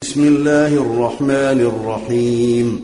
بسم الله الرحمن الرحيم.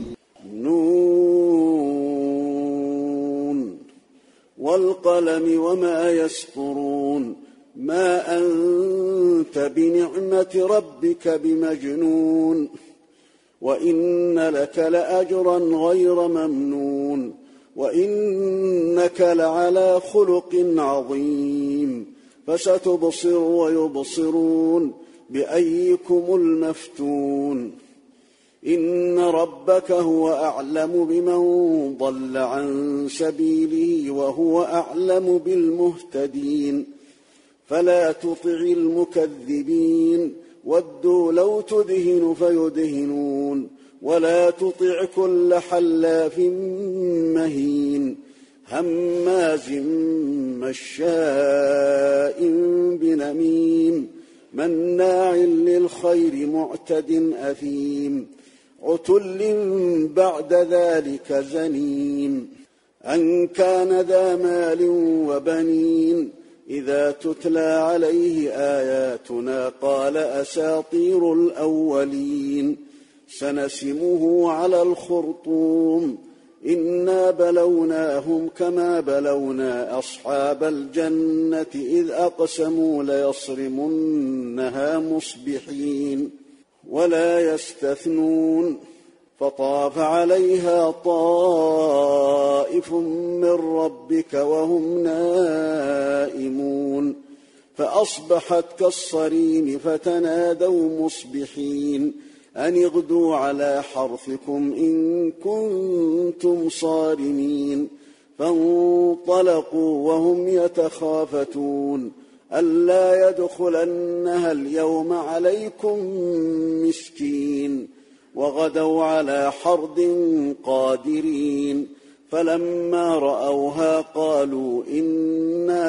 نون والقلم وما يسطرون ما أنت بنعمة ربك بمجنون وإن لك لأجرا غير ممنون وإنك لعلى خلق عظيم فستبصر ويبصرون بأيكم المفتون إن ربك هو أعلم بمن ضل عن سبيله وهو أعلم بالمهتدين فلا تطع المكذبين ودوا لو تدهن فيدهنون ولا تطع كل حلاف مهين هماز مشاء بنميم مناع للخير معتد أثيم عتل بعد ذلك زنيم أن كان ذا مال وبنين إذا تتلى عليه آياتنا قال أساطير الأولين سنسمه على الخرطوم إنا بلوناهم كما بلونا أصحاب الجنة إذ أقسموا ليصرمنها مصبحين ولا يستثنون فطاف عليها طائف من ربك وهم نائمون فأصبحت كالصريم فتنادوا مصبحين أن اغدوا على حرثكم إن كنتم صارمين فانطلقوا وهم يتخافتون ألا يدخلنها اليوم عليكم مسكين وغدوا على حرد قادرين فلما رأوها قالوا إنا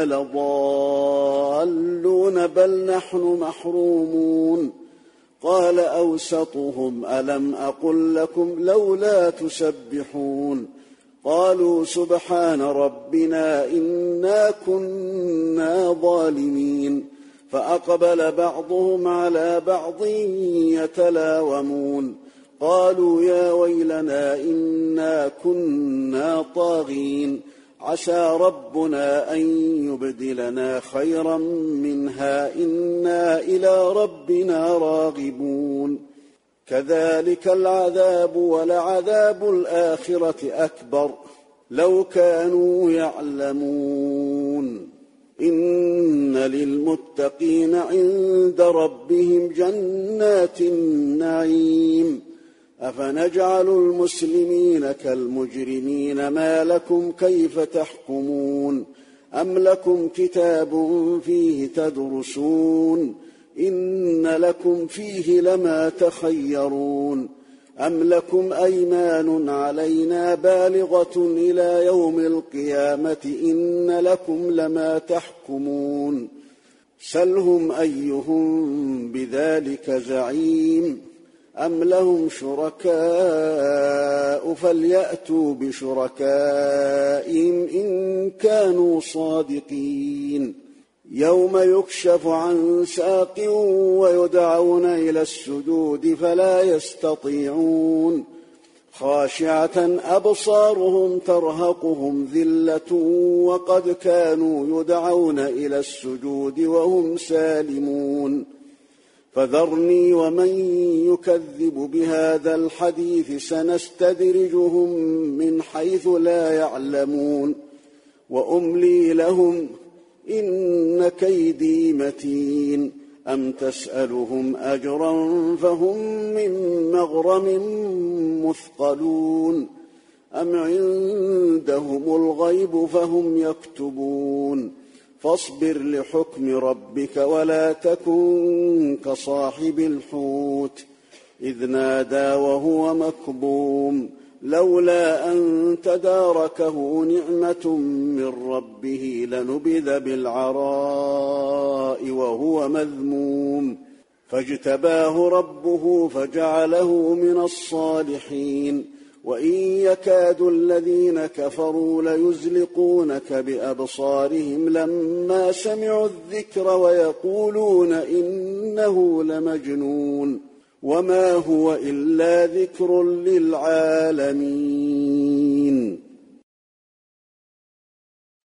لضالون بل نحن محرومون قال أوسطهم ألم أقل لكم لولا تسبحون قالوا سبحان ربنا إنا كنا ظالمين فأقبل بعضهم على بعض يتلاومون قالوا يا ويلنا إنا كنا طاغين عسى ربنا أن يبدلنا خيرا منها إنا إلى ربنا راغبون كذلك العذاب ولعذاب الآخرة أكبر لو كانوا يعلمون إن للمتقين عند ربهم جنات النعيم أفنجعل المسلمين كالمجرمين ما لكم كيف تحكمون أم لكم كتاب فيه تدرسون إن لكم فيه لما تخيرون أم لكم أيمان علينا بالغة إلى يوم القيامة إن لكم لما تحكمون سلهم أيهم بذلك زعيم أم لهم شركاء فليأتوا بشركائهم إن كانوا صادقين يوم يكشف عن ساق ويدعون إلى السجود فلا يستطيعون خاشعة أبصارهم ترهقهم ذلة وقد كانوا يدعون إلى السجود وهم سالمون فذرني ومن يكذب بهذا الحديث سنستدرجهم من حيث لا يعلمون وأملي لهم إن كيدي متين أم تسألهم أجرا فهم من مغرم مثقلون أم عندهم الغيب فهم يكتبون فاصبر لحكم ربك ولا تكن كصاحب الحوت إذ نادى وهو مكظوم لولا أن تداركه نعمة من ربه لنبذ بالعراء وهو مذموم فاجتباه ربه فجعله من الصالحين وإن يكاد الذين كفروا ليزلقونك بأبصارهم لما سمعوا الذكر ويقولون إنه لمجنون وما هو إلا ذكر للعالمين.